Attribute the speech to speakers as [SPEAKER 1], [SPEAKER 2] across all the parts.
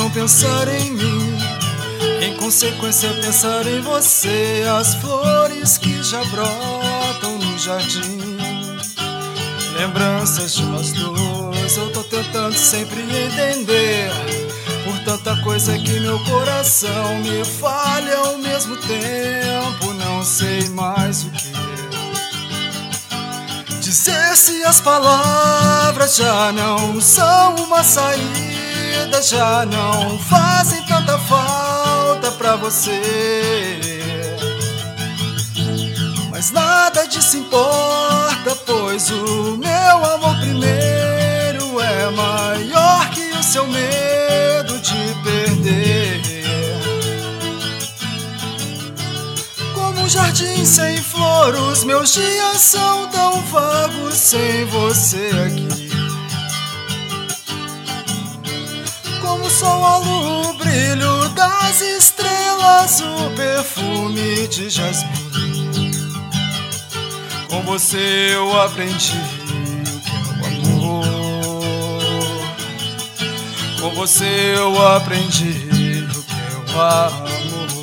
[SPEAKER 1] não pensar em mim, em consequência pensar em você. As flores que já brotam no jardim, lembranças de nós dois. Eu tô tentando sempre entender, por tanta coisa que meu coração me falha ao mesmo tempo. Não sei mais o que dizer, se as palavras já não são uma saída, já não fazem tanta falta pra você. Mas nada disso importa, pois o meu amor primeiro é maior que o seu medo de perder. Como um jardim sem flor, os meus dias são tão vagos sem você aqui. Como o sol, a lua, o brilho das estrelas, o perfume de jasmim. Com você eu aprendi o que é o amor. Com você eu aprendi o que é o amor.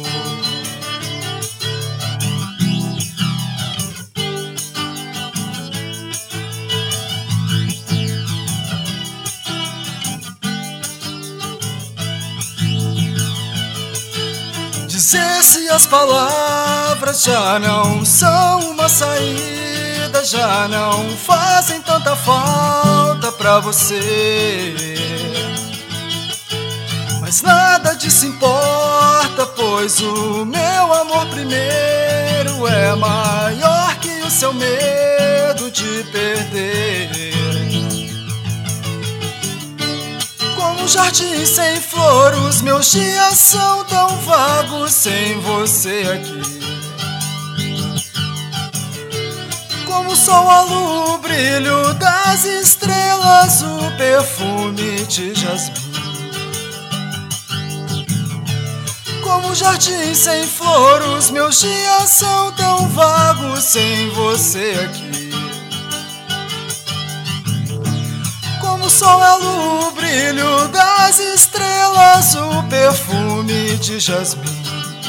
[SPEAKER 1] Dizer, se as palavras já não são uma saída, já não fazem tanta falta pra você. Mas nada disso importa, pois o meu amor primeiro é maior que o seu medo de perder. Como um jardim sem flor, os meus dias são tão vagos sem você aqui. Como o sol, a lua, o brilho das estrelas, o perfume de jasmim. Como um jardim sem flor, os meus dias são tão vagos sem você aqui. Como o sol, a lua, o brilho das estrelas, o perfume de jasmim.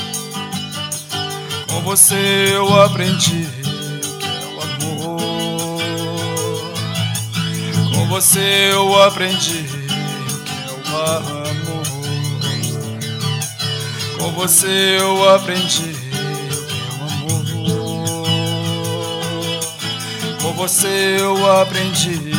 [SPEAKER 1] Com você eu aprendi o que é o amor. Com você eu aprendi o que é o amor. Com você eu aprendi o que é o amor. Com você eu aprendi